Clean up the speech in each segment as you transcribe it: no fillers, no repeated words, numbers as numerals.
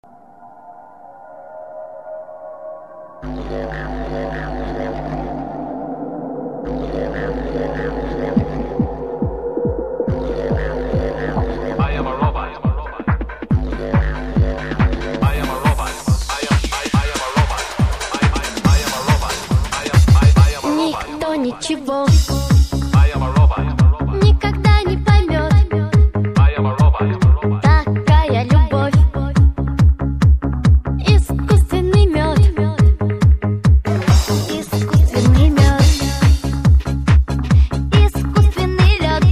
Никто ничего никогда не поймет. Такая любовь, искусственный мед, искусственный мед, искусственный лед,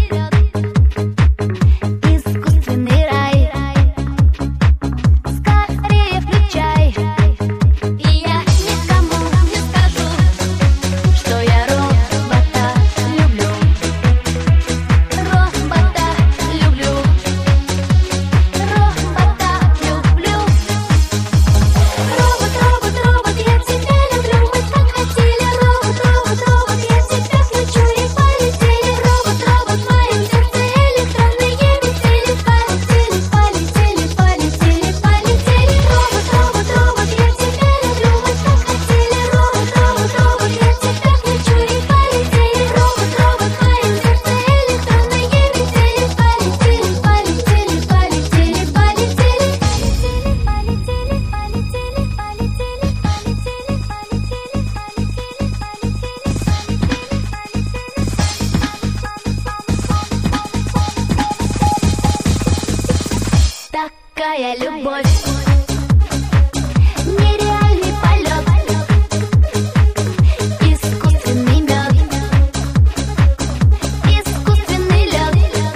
искусственный рай. Скорее включай, и я никому не скажу, что я робота люблю. Робота люблю. Робота люблю. Робот, робот, робот, я тебя люблю. Мы так хотели. Робот, робот, робот, я тебя включу и полетели. Робот, робот, в моем сердце электронные метели. Полетели, полетели, полетели, полетели. Робот, робот, робот, я тебя люблю. Мы так хотели. Робот, робот, робот, я тебя включу и полетели. Робот, робот, в моем сердце электронные метели. Полетели, полетели, полетели, полетели. Такая любовь, нереальный полет, искусственный мед, искусственный лед.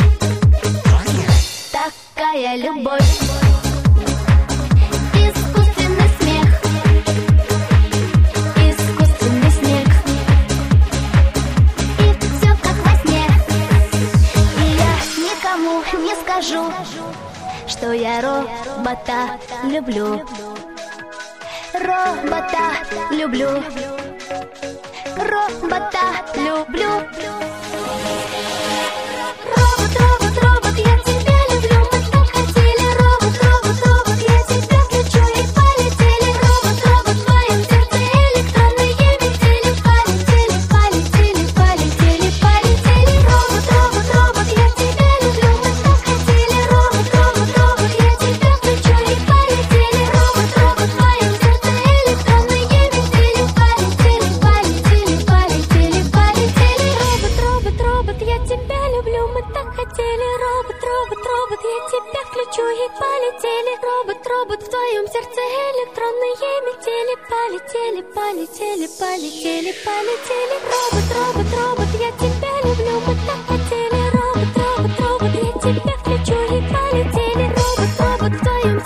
Такая любовь, искусственный смех, искусственный снег. И все как во сне. И я никому не скажу, что я робота люблю. Робота люблю. Робота люблю. Робот, робот, робот, я тебя люблю. Мы так хотели. Робот, робот, робот, я тебя включу и полетели. Робот, робот, в моем сердце электронные метели. Полетели, полетели, полетели, полетели. Робот, робот, робот, я тебя люблю. Мы так хотели. Робот, робот, робот, я тебя включу и полетели. Робот, робот, в моем сердце электронные метели. Полетели, полетели, полетели, полетели. Робот, робот, робот, я тебя люблю. Мы так хотели. Робот, робот, робот, я тебя включу и полетели. Робот, робот, в твоем сердце электронные метели. Полетели, полетели, полетели, полетели. Робот, робот, робот, я тебя люблю. Мы так хотели. Робот, робот, робот, я тебя включу и полетели. Робот, робот, в твоем